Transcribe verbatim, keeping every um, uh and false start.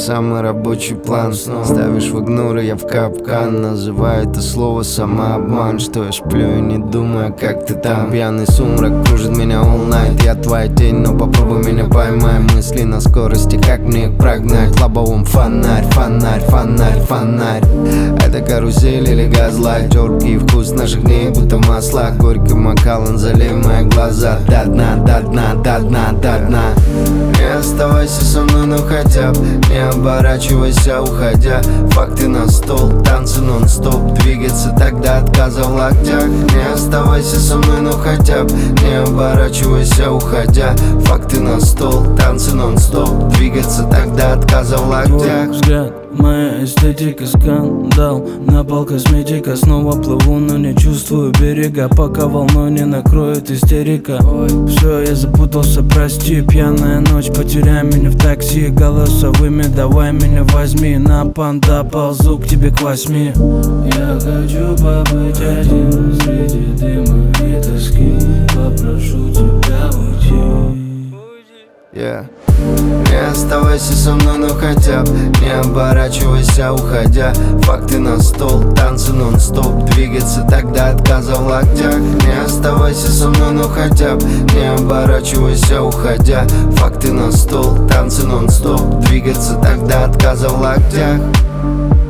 самый рабочий план. Ставишь в игнор, и я в капкан. Называю это слово самообман. Что я сплю и не думаю, как ты там. Пьяный сумрак кружит меня all night. Я твоя тень, но попробуй меня поймай. Мысли на скорости, как мне их прогнать? В лобовом фонарь, фонарь, фонарь, фонарь. Это карусель или газлайт. Терпкий вкус наших дней, будто масла. Горький Макалан, залей мои глаза. До дна, до дна, до дна, до дна. Не оставайся со мной, но хотя бы не оборачивайся, уходя. Факты на стол, танцы нон-стоп. Двигаться так до отказа в локтях. Не оставайся со мной, но хотя бы не оборачивайся, уходя. Факты на стол, танцы нон-стоп. Двигаться так до отказа в локтях. Твой взгляд, моя эстетика, скандал. На пол косметика, снова плыву, но не чувствую берега. Пока волной не накроет истерика. Ой, все, я запутался, прости. Пьяная ночь, потеряй меня в такси. Голосовыми, давай меня возьми. На панда ползу к тебе к восьми. Я хочу побыть один среди дыма и тоски. Попрошу тебя уйти. Yeah. Не оставайся со мной, но хотя бы не оборачивайся, уходя. Факты на стол, танцы нон-стоп. Двигаться так до отказа в локтях. Не оставайся со мной, но хотя бы не оборачивайся, уходя. Факты на стол, танцы нон-стоп. Двигаться так до отказа в локтях.